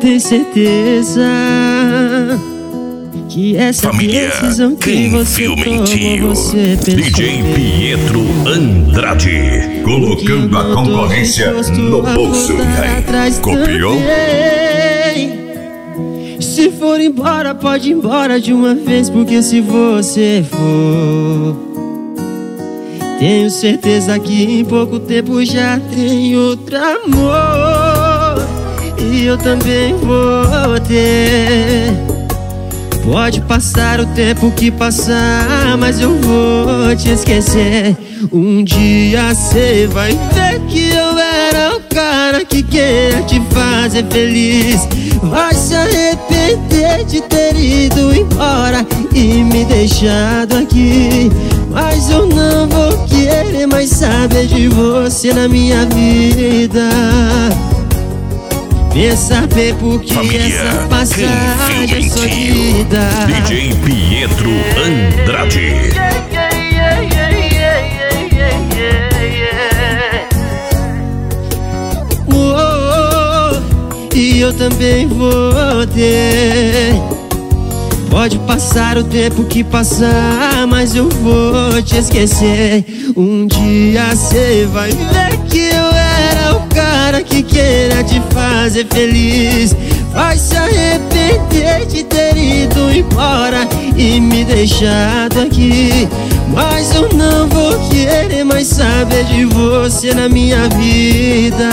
tem certeza que essa decisão que você tomou, você pensou DJ Pietro Andrade, colocando a concorrência no bolso. Copiou? Se for embora, pode ir embora de uma vez, porque se você for, tenho certeza que em pouco tempo já tem outro amor. E eu também vou ter. Pode passar o tempo que passar, mas eu vou te esquecer. Um dia cê vai ver que eu era o cara que queria te fazer feliz. Vai se arrepender de ter ido embora e me deixado aqui. Mas eu não vou querer mais saber de você na minha vida. Pensa bem, porque essa passagem é só de ida. DJ Pietro Andrade. E eu também vou ter. Pode passar o tempo que passar, mas eu vou te esquecer. Um dia cê vai ver que eu era o cara que queria te fazer feliz. Vai se arrepender de ter ido embora e me deixado aqui. Mas eu não vou querer mais saber de você na minha vida.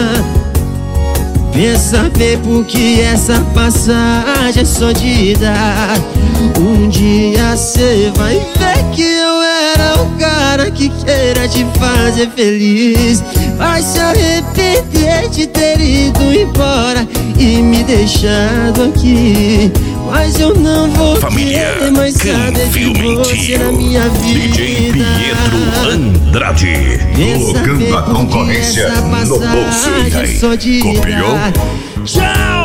Pensa bem, porque essa passagem é só de ida. Um dia cê vai ver que eu era o cara que queria te fazer feliz. Vai se arrepender de ter ido embora e me deixado aqui. Mas eu não vou querer mais saber de você na minha vida. DJ Pietro Andrade, colocando a concorrência no bolso. Copiou? Tchau!